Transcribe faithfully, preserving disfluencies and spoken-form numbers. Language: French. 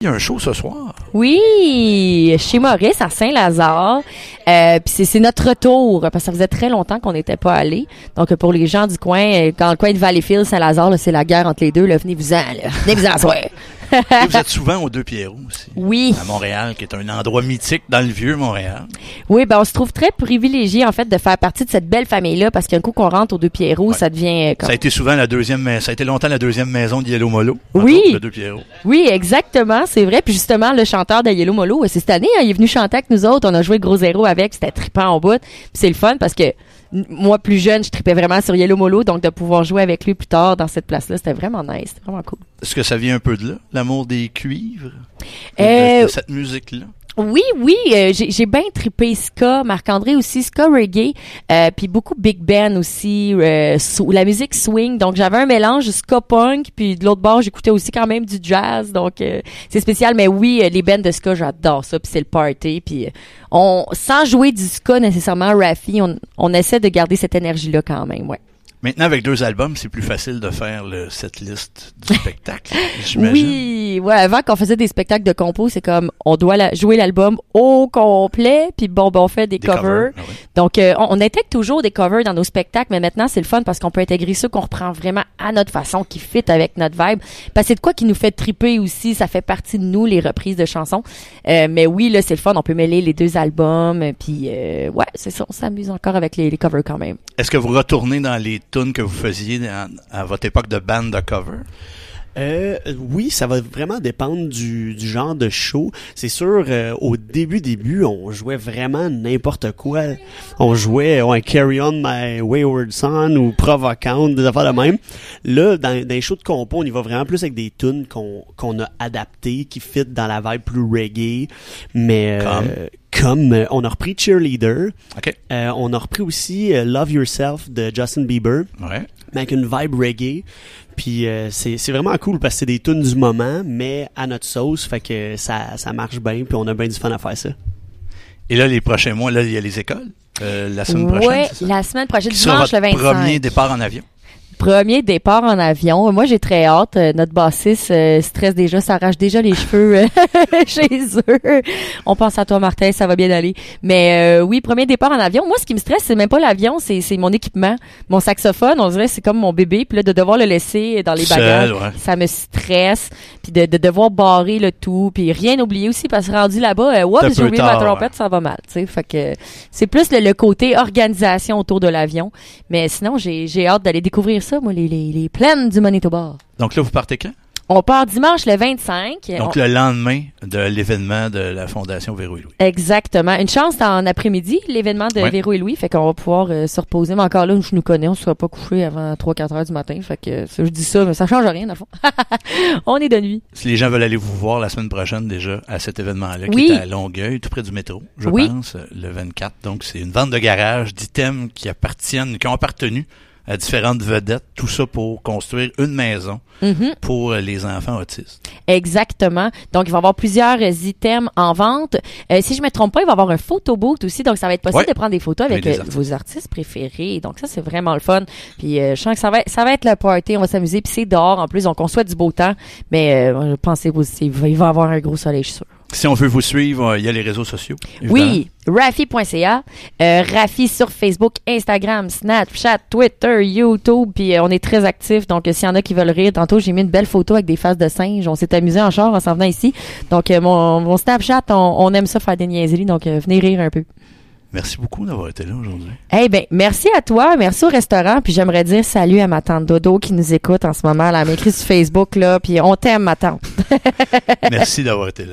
Il y a un show ce soir. Oui, chez Maurice, à Saint-Lazare. Euh, puis c'est, c'est notre retour, parce que ça faisait très longtemps qu'on n'était pas allés. Donc, pour les gens du coin, dans le coin de Valleyfield, Saint-Lazare, là, c'est la guerre entre les deux. Là, venez-vous-en, là. Venez-vous-en, soir. Et vous êtes souvent aux Deux Pierrots aussi. Oui. À Montréal, qui est un endroit mythique dans le vieux Montréal. Oui, ben on se trouve très privilégiés, en fait, de faire partie de cette belle famille-là, parce qu'un coup qu'on rentre aux Deux Pierrots, ouais. ça devient... Comme... Ça a été souvent la deuxième, ça a été longtemps la deuxième maison de Yellow Molo. Oui. Autres, le Deux Pierrots. Oui, exactement, c'est vrai. Puis justement, le chanteur de Yellow Molo, c'est cette année, hein, il est venu chanter avec nous autres. On a joué Gros Zéro avec, c'était trippant en bout. Puis c'est le fun parce que moi, plus jeune, je trippais vraiment sur Yellow Molo, donc de pouvoir jouer avec lui plus tard dans cette place-là, c'était vraiment nice, c'était vraiment cool. Est-ce que ça vient un peu de là, l'amour des cuivres, euh, de, de cette musique-là? Oui, oui, euh, j'ai, j'ai bien trippé ska, Marc-André aussi, ska reggae, euh, puis beaucoup big band aussi, euh, so, la musique swing, donc j'avais un mélange ska punk, puis de l'autre bord j'écoutais aussi quand même du jazz, donc euh, c'est spécial, mais oui, les bands de ska j'adore ça, puis c'est le party, puis on, sans jouer du ska nécessairement Raffi, on, on essaie de garder cette énergie-là quand même, ouais. Maintenant, avec deux albums, c'est plus facile de faire le setlist du spectacle, j'imagine. Oui, ouais, avant qu'on faisait des spectacles de compos, c'est comme, on doit la, jouer l'album au complet, puis bon, ben, on fait des, des covers. covers. Ah oui. Donc, euh, on, on intègre toujours des covers dans nos spectacles, mais maintenant, c'est le fun parce qu'on peut intégrer ceux qu'on reprend vraiment à notre façon, qui fit avec notre vibe. Parce que c'est de quoi qui nous fait triper aussi, ça fait partie de nous, les reprises de chansons. Euh, mais oui, là, c'est le fun, on peut mêler les deux albums, puis euh, ouais, c'est ça, on s'amuse encore avec les, les covers quand même. Est-ce que vous retournez dans les tunes que vous faisiez à, à votre époque de band de cover? Euh, oui, ça va vraiment dépendre du, du genre de show. C'est sûr, euh, au début, début, on jouait vraiment n'importe quoi. On jouait ouais, Carry On My Wayward Son ou Provocante, des affaires de même. Là, dans, dans les shows de compo, on y va vraiment plus avec des tunes qu'on, qu'on a adaptées, qui fit dans la vibe plus reggae. Mais euh, comme, comme euh, on a repris Cheerleader. Okay. Euh, on a repris aussi euh, Love Yourself de Justin Bieber. Ouais. Mais avec une vibe reggae. Puis euh, c'est c'est vraiment cool parce que c'est des tunes du moment, mais à notre sauce, fait que ça ça marche bien, puis on a bien du fun à faire ça. Et là, les prochains mois, là, il y a les écoles. Euh, la semaine ouais, prochaine, c'est ça? la semaine prochaine, Qui dimanche sera le votre vingt-cinq. Premier départ en avion. Premier départ en avion. Moi, j'ai très hâte. Euh, notre bassiste euh, stresse déjà, s'arrache déjà les cheveux euh, chez eux. On pense à toi, Martin, ça va bien aller. Mais euh, oui, premier départ en avion. Moi, ce qui me stresse, c'est même pas l'avion, c'est, c'est mon équipement. Mon saxophone, on dirait, c'est comme mon bébé. Puis là, de devoir le laisser dans les Seul, bagages, ouais. ça me stresse. Puis de, de devoir barrer le tout. Puis rien oublier aussi, parce que rendu là-bas, euh, oups, j'ai oublié ma trompette, ouais. Ça va mal. T'sais. Fait que c'est plus le, le côté organisation autour de l'avion. Mais sinon, j'ai, j'ai hâte d'aller découvrir ça, moi, les, les, les plaines du Manitoba. Donc là, vous partez quand? On part dimanche le vingt-cinq. Donc on... le lendemain de l'événement de la Fondation Véro et Louis. Exactement. Une chance, c'est en après-midi, l'événement de ouais. Véro et Louis. Fait qu'on va pouvoir euh, se reposer. Mais encore là, je nous connais, on ne sera pas couché avant trois quatre heures du matin. Fait que ça, je dis ça, mais ça change rien, dans le fond. On est de nuit. Si les gens veulent aller vous voir la semaine prochaine déjà à cet événement-là, oui. qui est à Longueuil, tout près du métro, je oui. pense, le vingt-quatre. Donc, c'est une vente de garage d'items qui appartiennent, qui ont appartenu à différentes vedettes, tout ça pour construire une maison mm-hmm. pour les enfants autistes. Exactement. Donc, il va y avoir plusieurs items en vente. Euh, si je me trompe pas, il va y avoir un photo booth aussi. Donc, ça va être possible ouais. de prendre des photos avec, avec euh, artistes. vos artistes préférés. Donc, ça, c'est vraiment le fun. Puis, euh, je sens que ça va, ça va être le party. On va s'amuser. Puis, c'est dehors. En plus, donc, on souhaite du beau temps. Mais euh, pensez positif. Il va y avoir un gros soleil, je suis sûr. Si on veut vous suivre, il y a les réseaux sociaux. Évidemment. Oui, Raffi point c a, euh, Raffi sur Facebook, Instagram, Snapchat, Twitter, YouTube, puis euh, on est très actifs. Donc, euh, s'il y en a qui veulent rire, tantôt j'ai mis une belle photo avec des faces de singes. On s'est amusé en char en s'en venant ici. Donc, euh, mon, mon Snapchat, on, on aime ça faire des niaiseries. Donc, euh, venez rire un peu. Merci beaucoup d'avoir été là aujourd'hui. Eh hey ben, merci à toi, merci au restaurant, puis j'aimerais dire salut à ma tante Dodo qui nous écoute en ce moment. Elle m'a écrit sur Facebook, là, puis on t'aime, ma tante. Merci d'avoir été là.